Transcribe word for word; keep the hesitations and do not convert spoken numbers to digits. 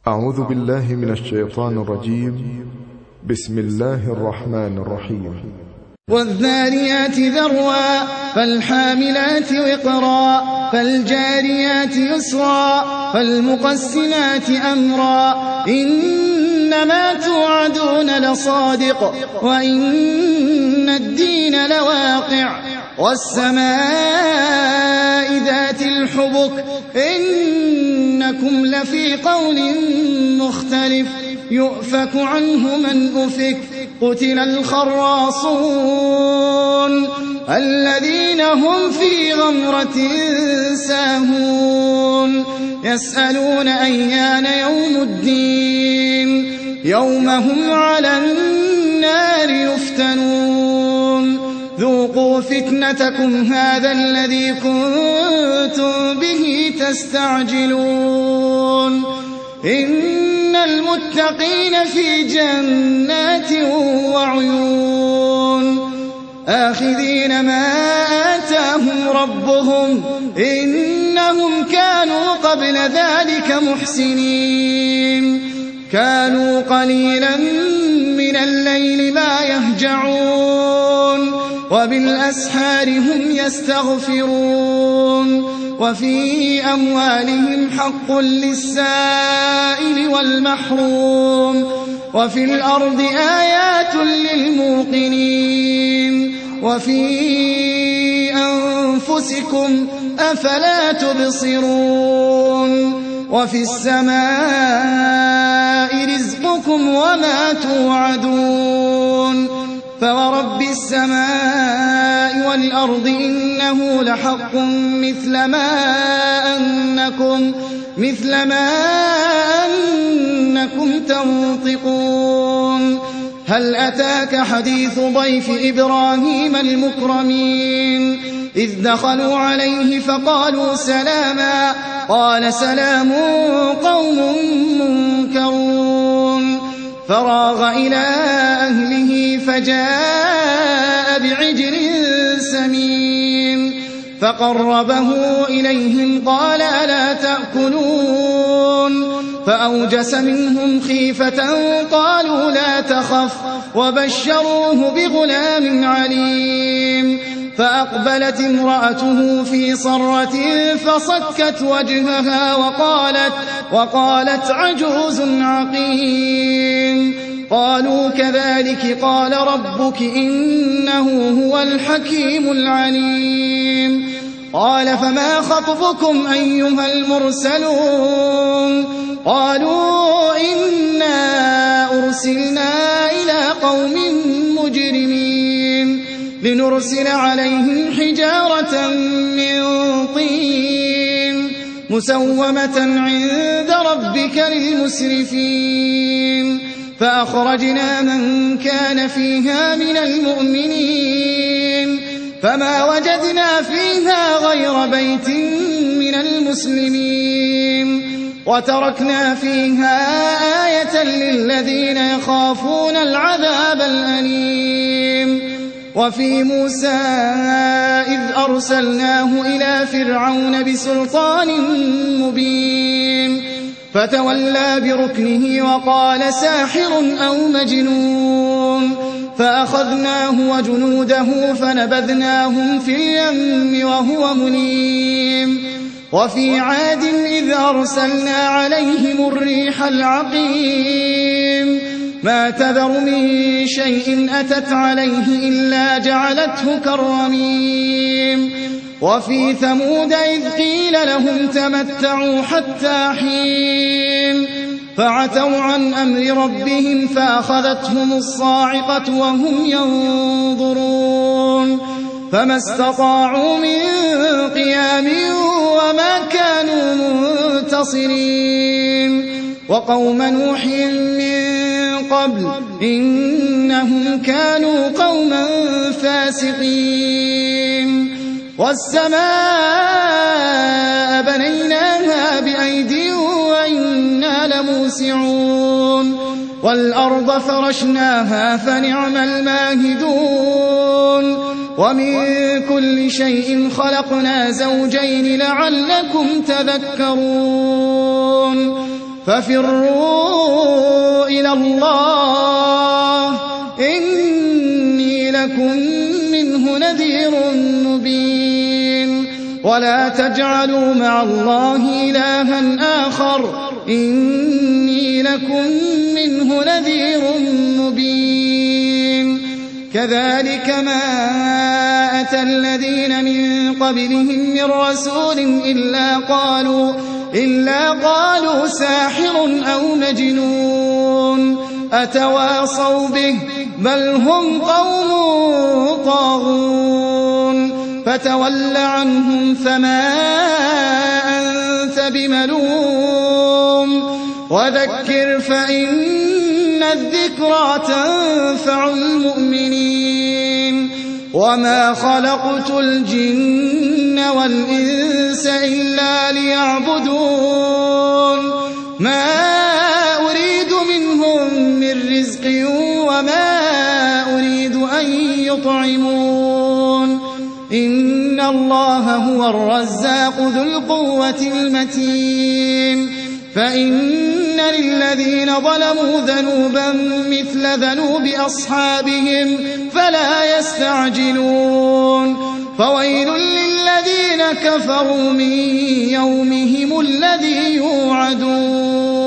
أعوذ بالله من الشيطان الرجيم. بسم الله الرحمن الرحيم. والذاريات ذروا فالحاملات وقرا فالجاريات يسرا فالمقسمات أمرا إنما توعدون لصادق وإن الدين لواقع والسماء ذات الحبك إنكم لفي قول مختلف يؤفك عنه من أفك قتل الخراصون الذين هم في غمرة ساهون يسألون أيان يوم الدين يوم هم على النار يفتنون ذوقوا فتنتكم هذا الذي كنتم به تستعجلون إن المتقين في جنات وعيون آخذين ما آتاهم ربهم إنهم كانوا قبل ذلك محسنين كانوا قليلا من الليل ما يهجعون وبالأسحار هم يستغفرون وفي أموالهم حق للسائل والمحروم وفي الأرض آيات للموقنين وفي أنفسكم أفلا تبصرون وفي السماء رزقكم وما توعدون فورب السماء والأرض إنه لحق مثل ما أنكم مثل ما أنكم تنطقون هل أتاك حديث ضيف إبراهيم المكرمين إذ دخلوا عليه فقالوا سلاما قال سلام قوم منكرون فراغ إلى أهله فجاء بعجل سمين فقربه إليهم قال ألا تأكلون فأوجس منهم خيفة قالوا لا تخف وبشروه بغلام عليم فأقبلت امرأته في صرة فصكت وجهها وقالت, وقالت عجوز عقيم قالوا كذلك قال ربك إنه هو الحكيم العليم قال فما خطبكم أيها المرسلون قالوا إنا أرسلنا إلى قوم مجرمين لنرسل عليهم حجارة من طين مسومة عند ربك للمسرفين فأخرجنا من كان فيها من المؤمنين فما وجدنا فيها غير بيت من المسلمين وتركنا فيها آية للذين يخافون العذاب الأليم وفي موسى إذ أرسلناه إلى فرعون بسلطان مبين فتولى بركنه وقال ساحر أو مجنون فأخذناه وجنوده فنبذناهم في اليم وهو مليم وفي عاد إذ أرسلنا عليهم الريح العقيم ما تذر من شيء أتت عليه إلا جعلته كالرميم وفي ثمود إذ قيل لهم تمتعوا حتى حين فعتوا عن أمر ربهم فأخذتهم الصاعقة وهم ينظرون فما استطاعوا من قيام وما كانوا منتصرين وقوم نوح من قبل إنهم كانوا قوما فاسقين والسماء بنيناها بأيد وإنا لموسعون والأرض فرشناها فنعم الماهدون ومن كل شيء خلقنا زوجين لعلكم تذكرون ففروا إلى الله إني لكم منه نذير مبين ولا تجعلوا مع الله إلها آخر إني لكم منه نذير مبين كذلك ما أتى الذين من قبلهم من رسول إلا قالوا إلا قالوا ساحر أو مجنون أتواصوا به بل هم قوم طاغون فتول عنهم فما أنت بملوم وذكر فإن الذكرى تنفع المؤمنين وما خلقت الجن والإنس إلا ليعبدون ما أريد منهم من رزق وما أريد أن يطعمون إن الله هو الرزاق ذو القوة المتين فإن للذين ظلموا ذنوبا مثل ذنوب أصحابهم فلا يستعجلون فويل للذين كفروا من يومهم الذي يوعدون